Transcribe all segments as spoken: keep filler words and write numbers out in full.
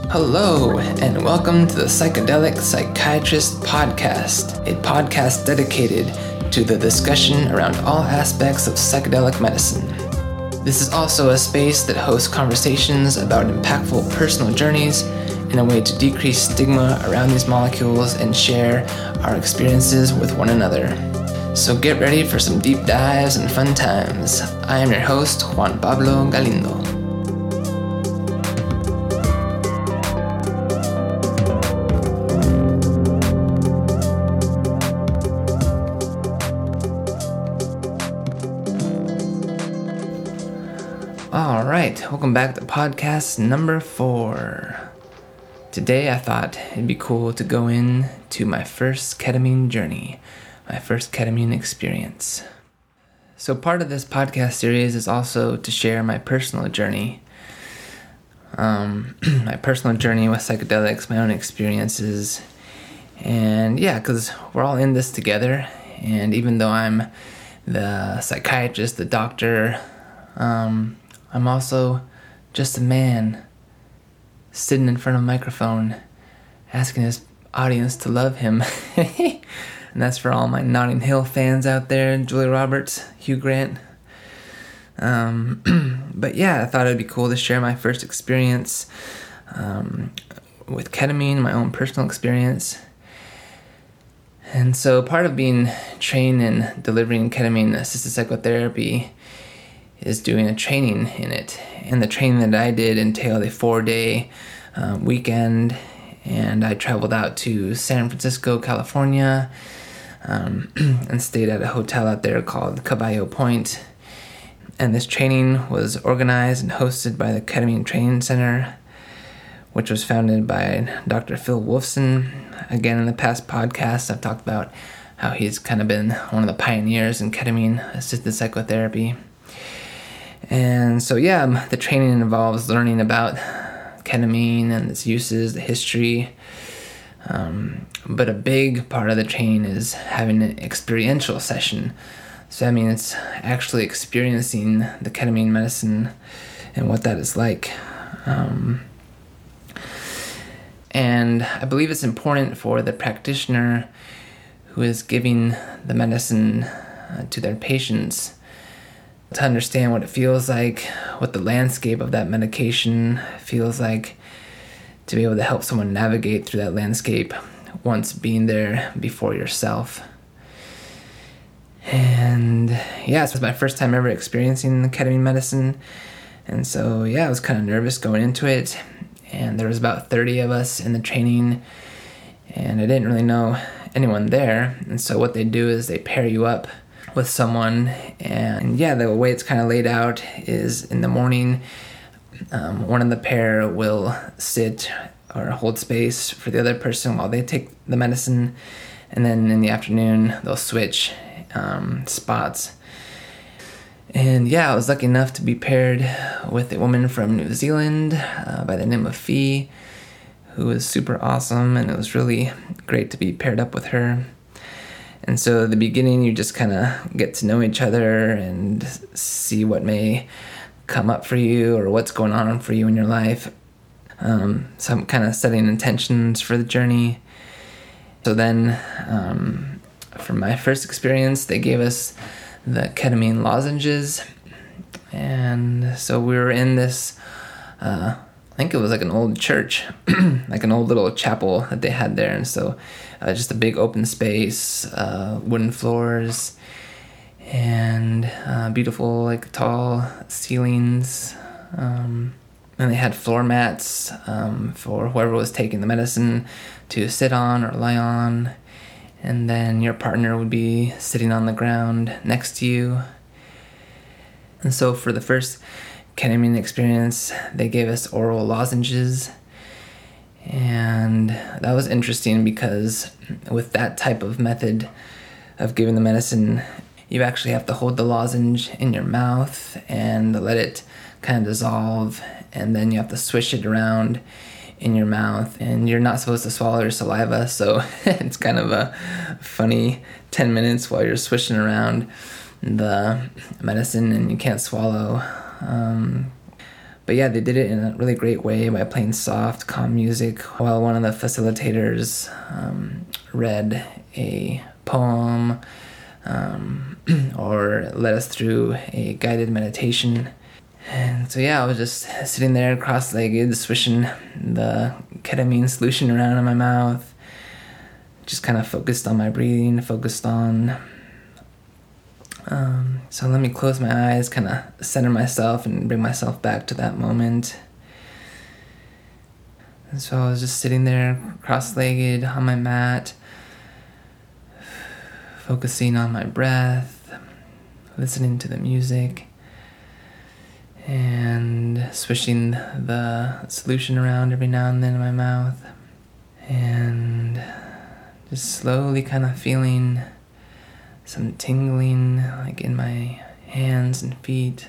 Hello, and welcome to the Psychedelic Psychiatrist Podcast, a podcast dedicated to the discussion around all aspects of psychedelic medicine. This is also a space that hosts conversations about impactful personal journeys in a way to decrease stigma around these molecules and share our experiences with one another. So get ready for some deep dives and fun times. I am your host, Juan Pablo Galindo. All right, welcome back to podcast number four. Today I thought it'd be cool to go in to my first ketamine journey, my first ketamine experience. So part of this podcast series is also to share my personal journey, um, my personal journey with psychedelics, my own experiences, and yeah, because we're all in this together, and even though I'm the psychiatrist, the doctor, um, I'm also just a man sitting in front of a microphone asking his audience to love him. And that's for all my Notting Hill fans out there, Julia Roberts, Hugh Grant. Um, but yeah, I thought it'd be cool to share my first experience um, with ketamine, my own personal experience. And so part of being trained in delivering ketamine-assisted psychotherapy is doing a training in it. And the training that I did entailed a four-day uh, weekend, and I traveled out to San Francisco, California, um, and stayed at a hotel out there called Caballo Point. And this training was organized and hosted by the Ketamine Training Center, which was founded by Doctor Phil Wolfson. Again, in the past podcasts, I've talked about how he's kind of been one of the pioneers in ketamine-assisted psychotherapy. And so, yeah, the training involves learning about ketamine and its uses, the history. Um, but a big part of the training is having an experiential session. So, I mean, it's actually experiencing the ketamine medicine and what that is like. Um, and I believe it's important for the practitioner who is giving the medicine uh, to their patients to understand what it feels like, what the landscape of that medication feels like, to be able to help someone navigate through that landscape once being there before yourself. And yeah, it was my first time ever experiencing the ketamine medicine. And so yeah, I was kind of nervous going into it. And there was about thirty of us in the training, and I didn't really know anyone there. And so what they do is they pair you up with someone, and yeah, the way it's kind of laid out is in the morning, um, one of the pair will sit or hold space for the other person while they take the medicine, and then in the afternoon they'll switch um, spots. And yeah, I was lucky enough to be paired with a woman from New Zealand uh, by the name of Fee, who was super awesome, and it was really great to be paired up with her. And so at the beginning, you just kind of get to know each other and see what may come up for you or what's going on for you in your life. Um, so I'm kind of setting intentions for the journey. So then, um, for my first experience, they gave us the ketamine lozenges. And so we were in this, uh, I think it was like an old church, like an old little chapel that they had there. And so uh, just a big open space, uh, wooden floors, and uh, beautiful, like tall ceilings. Um, and they had floor mats um, for whoever was taking the medicine to sit on or lie on. And then your partner would be sitting on the ground next to you. And so for the first ketamine experience, they gave us oral lozenges, and that was interesting because with that type of method of giving the medicine, you actually have to hold the lozenge in your mouth and let it kind of dissolve, and then you have to swish it around in your mouth, and you're not supposed to swallow your saliva, so it's kind of a funny ten minutes while you're swishing around the medicine and you can't swallow. Um, But yeah, they did it in a really great way by playing soft, calm music while one of the facilitators um, read a poem um, or led us through a guided meditation. And so yeah, I was just sitting there cross-legged, swishing the ketamine solution around in my mouth, just kind of focused on my breathing, focused on... Um, so let me close my eyes, kind of center myself and bring myself back to that moment. And so I was just sitting there cross-legged on my mat, focusing on my breath, listening to the music, and swishing the solution around every now and then in my mouth, and just slowly kind of feeling some tingling like in my hands and feet,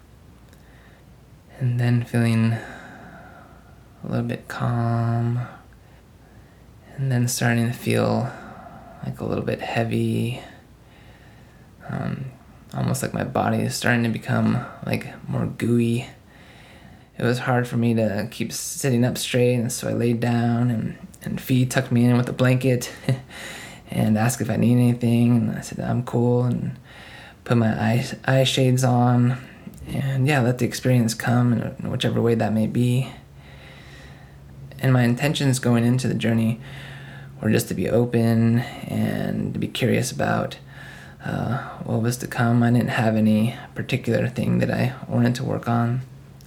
and then feeling a little bit calm, and then starting to feel like a little bit heavy, um, almost like my body is starting to become like more gooey. It was hard for me to keep sitting up straight, and so I laid down, and, and Fee tucked me in with a blanket and asked if I need anything, and I said I'm cool, and put my eye, eye shades on, and yeah, let the experience come in whichever way that may be. And my intentions going into the journey were just to be open and to be curious about uh, what was to come. I didn't have any particular thing that I wanted to work on.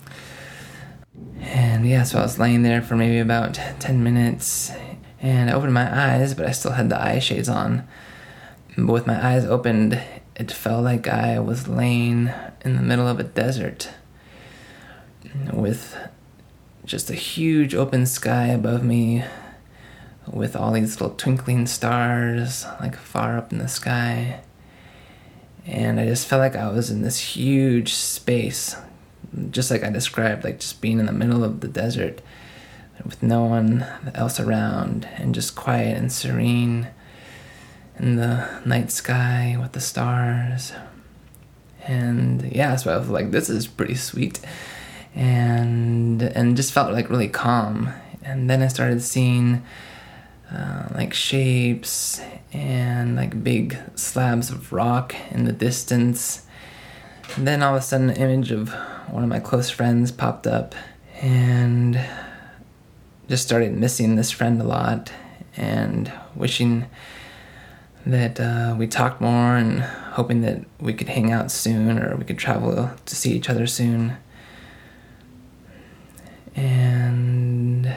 And yeah, so I was laying there for maybe about ten minutes, and I opened my eyes, but I still had the eye shades on. But with my eyes opened, it felt like I was laying in the middle of a desert with just a huge open sky above me, with all these little twinkling stars like far up in the sky. And I just felt like I was in this huge space, just like I described, like just being in the middle of the desert with no one else around, and just quiet and serene in the night sky with the stars. And yeah, so I was like, this is pretty sweet, and and just felt like really calm. And then I started seeing uh, like shapes and like big slabs of rock in the distance. And then all of a sudden an image of one of my close friends popped up, and just started missing this friend a lot and wishing that uh, we talked more, and hoping that we could hang out soon, or we could travel to see each other soon. And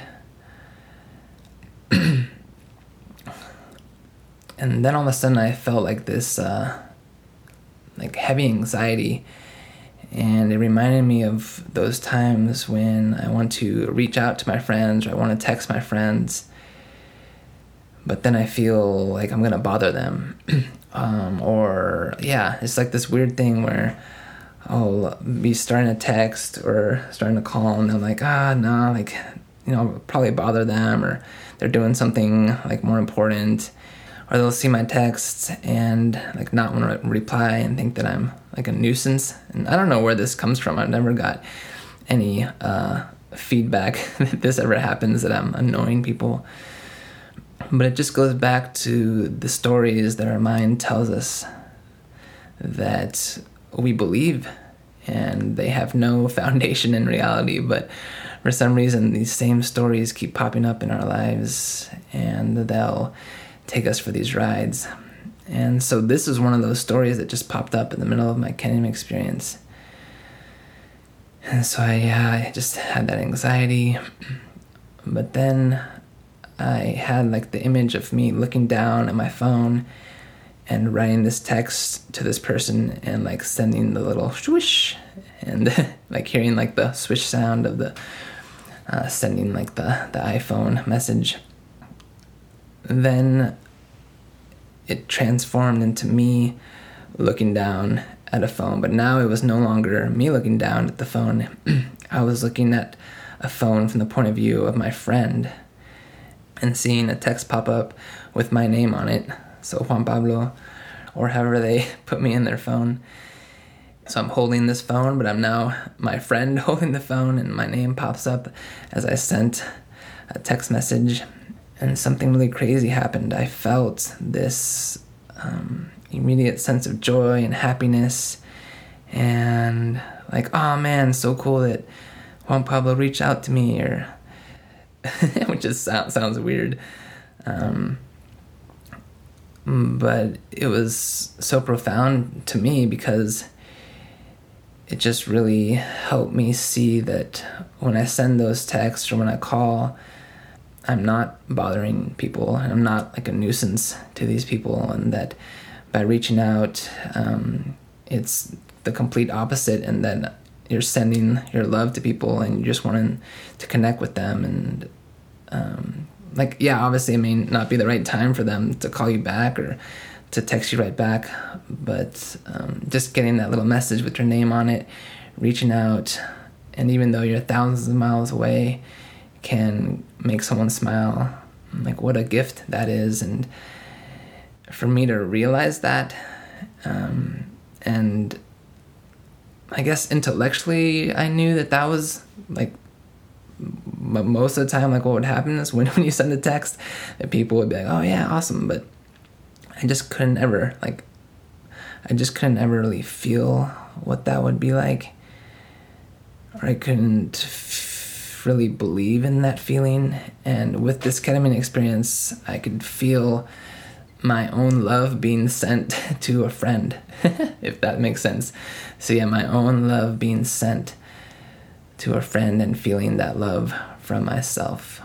and then all of a sudden I felt like this uh, like heavy anxiety, and it reminded me of those times when I want to reach out to my friends, or I want to text my friends, but then I feel like I'm gonna bother them. um, or yeah, it's like this weird thing where I'll be starting to text or starting to call, and I'm like, ah, no, like, you know, I'll probably bother them, or they're doing something like more important, or they'll see my texts and like not want to reply and think that I'm like a nuisance. And I don't know where this comes from. I've never got any uh, feedback that this ever happens, that I'm annoying people. But it just goes back to the stories that our mind tells us that we believe, and they have no foundation in reality. But for some reason, these same stories keep popping up in our lives, and they'll take us for these rides. And so this is one of those stories that just popped up in the middle of my ketamine experience. And so I, yeah, I just had that anxiety. But then I had like the image of me looking down at my phone and writing this text to this person, and like sending the little swish, and like hearing like the swish sound of the uh, sending like the, the iPhone message. Then it transformed into me looking down at a phone, but now it was no longer me looking down at the phone. I was looking at a phone from the point of view of my friend, and seeing a text pop up with my name on it, so Juan Pablo, or however they put me in their phone. So I'm holding this phone, but I'm now my friend holding the phone, and my name pops up as I sent a text message. And something really crazy happened. I felt this um, immediate sense of joy and happiness, and like, oh man, so cool that Juan Pablo reached out to me, or which just sound, sounds weird. Um, but it was so profound to me because it just really helped me see that when I send those texts or when I call, I'm not bothering people, and I'm not like a nuisance to these people, and that by reaching out, um, it's the complete opposite, and that you're sending your love to people and you're just wanting to connect with them. And um, like, yeah, obviously it may not be the right time for them to call you back or to text you right back, but um, just getting that little message with your name on it, reaching out, and even though you're thousands of miles away, can make someone smile. Like, what a gift that is. And for me to realize that, um, and I guess intellectually I knew that that was like m- most of the time, like what would happen is when, when you send a text, that people would be like, oh yeah, awesome. But I just couldn't ever like, I just couldn't ever really feel what that would be like, or I couldn't f- really believe in that feeling. And with this ketamine experience, I could feel my own love being sent to a friend, if that makes sense. So yeah, my own love being sent to a friend and feeling that love from myself.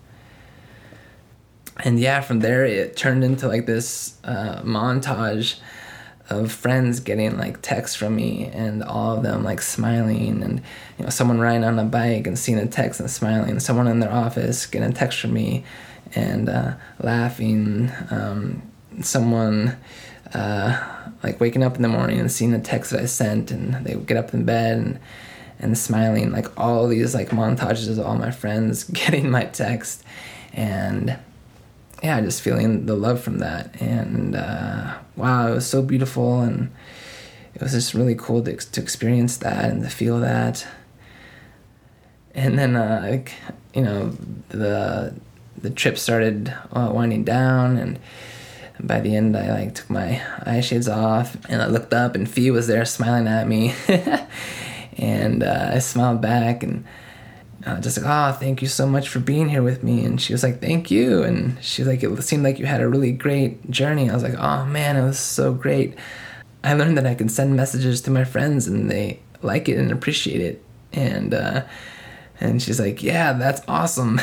And yeah, from there it turned into like this uh, montage of friends getting like texts from me, and all of them like smiling, and you know, someone riding on a bike and seeing a text and smiling, someone in their office getting a text from me and uh, laughing, um, someone uh, like waking up in the morning and seeing a text that I sent, and they would get up in bed and, and smiling, like all these like montages of all my friends getting my text, and yeah, just feeling the love from that. And uh, wow, it was so beautiful, and it was just really cool to, to experience that and to feel that. And then, uh, like, you know, the the trip started uh, winding down, and by the end, I like took my eye shades off, and I looked up, and Fee was there smiling at me, and uh, I smiled back, and Uh, just like, oh, thank you so much for being here with me. And she was like, thank you. And she was like, it seemed like you had a really great journey. I was like, oh man, it was so great. I learned that I can send messages to my friends and they like it and appreciate it. And uh, and she's like, yeah, that's awesome.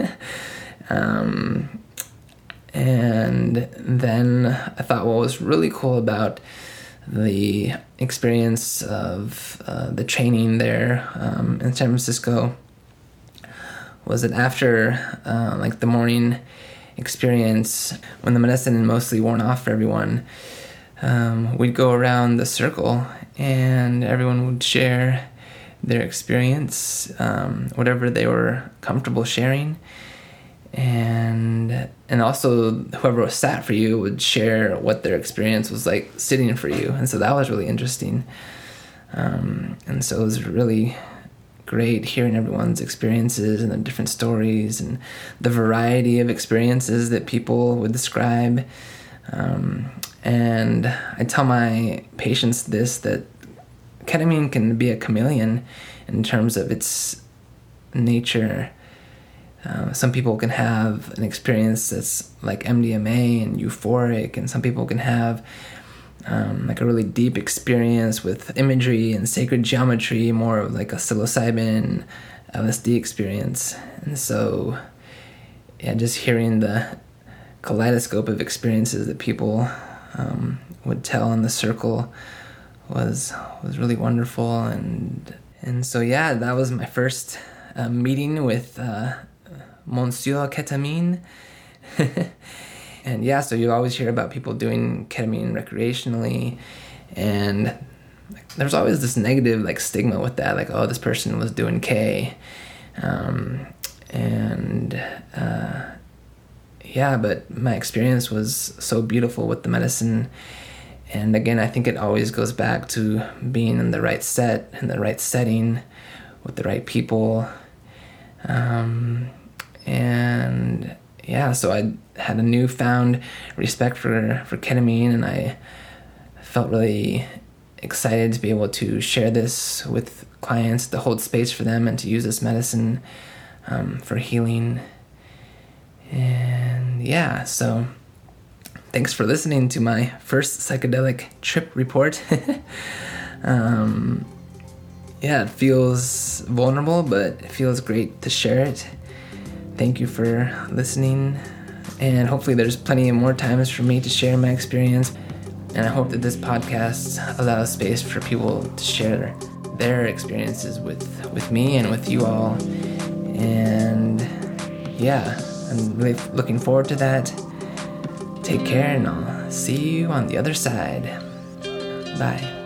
um, and then I thought what was really cool about the experience of uh, the training there um, in San Francisco was that after uh, like the morning experience, when the medicine had mostly worn off for everyone, um, we'd go around the circle and everyone would share their experience, um, whatever they were comfortable sharing, and and also whoever was sat for you would share what their experience was like sitting for you. And so that was really interesting, um, and so it was really great hearing everyone's experiences and the different stories and the variety of experiences that people would describe. Um, and I tell my patients this, that ketamine can be a chameleon in terms of its nature. Uh, some people can have an experience that's like M D M A and euphoric, and some people can have Um, like a really deep experience with imagery and sacred geometry, more of like a psilocybin, L S D experience. And so, yeah, just hearing the kaleidoscope of experiences that people um, would tell in the circle was was really wonderful. And and so, yeah, that was my first uh, meeting with uh, Monsieur Ketamine. And yeah, so you always hear about people doing ketamine recreationally, and there's always this negative like stigma with that, like, oh, this person was doing K, um, and uh, yeah, but my experience was so beautiful with the medicine, And again, I think it always goes back to being in the right set, in the right setting, with the right people. Um, and yeah, so I had a newfound respect for, for ketamine, and I felt really excited to be able to share this with clients, to hold space for them and to use this medicine um, for healing. And yeah, so thanks for listening to my first psychedelic trip report. um, yeah, it feels vulnerable, but it feels great to share it. Thank you for listening, and hopefully there's plenty of more times for me to share my experience. And I hope that this podcast allows space for people to share their experiences with, with me and with you all. And yeah, I'm really looking forward to that. Take care, and I'll see you on the other side. Bye.